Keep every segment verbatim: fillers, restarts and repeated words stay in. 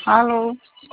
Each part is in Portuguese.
Alô?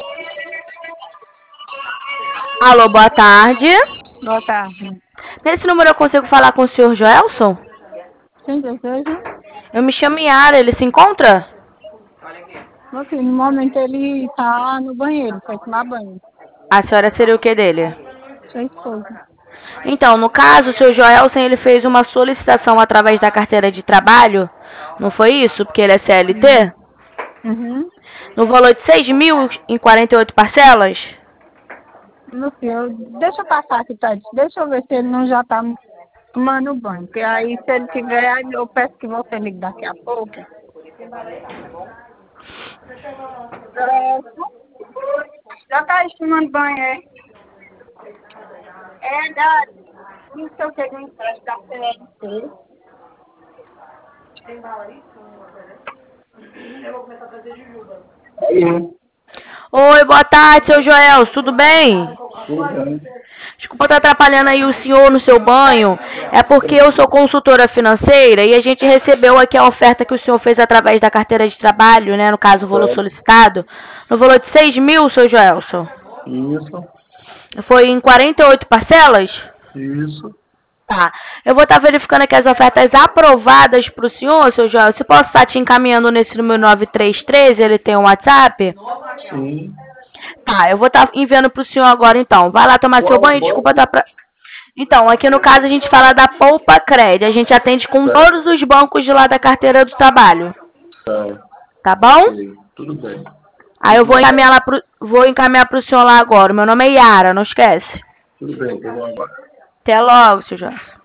Alô, boa tarde. Boa tarde. Nesse número eu consigo falar com o senhor Joelson? Quem deseja? Eu me chamo Yara, ele se encontra? Assim, no momento ele tá no banheiro, foi tomar banho. A senhora seria o que dele? Sua esposa. Então, no caso, o senhor Joelson, ele fez uma solicitação através da carteira de trabalho, não foi isso? Porque ele é C L T? Uhum. No valor de seis mil em quarenta e oito parcelas? Meu filho, deixa eu passar aqui, Tati. Deixa eu ver se ele não já tá tomando banho. Porque aí, se ele tiver, aí eu peço que você ligue daqui a pouco. É, já tá aí tomando banho, é? É, Dade. Não sei o que do empréstimo da C L T. Aí, Oi, boa tarde, seu Joelson, tudo bem? tudo bem. Desculpa estar atrapalhando aí o senhor no seu banho. É porque eu sou consultora financeira e a gente recebeu aqui a oferta que o senhor fez através da carteira de trabalho, né? No caso, o valor Certo. solicitado, no valor de seis mil, seu Joelson. Isso, Foi em quarenta e oito parcelas? isso. Tá. Eu vou estar verificando aqui as ofertas aprovadas para o senhor, seu Joel. Se posso estar te encaminhando nesse número nove três três, ele tem um WhatsApp? Sim. Tá, eu vou estar enviando para o senhor agora então. Vai lá tomar seu Qual banho, desculpa banco? estar pra... Então, aqui no caso a gente fala da Poupa Cred. A gente atende com Certo. todos os bancos de lá da carteira do trabalho. Certo. Tá bom? Ok, tudo bem. Aí eu vou Muito encaminhar lá pro, vou encaminhar pro senhor lá agora. Meu nome é Yara, não esquece. Tudo bem, tudo bem. Até logo, seu Joel.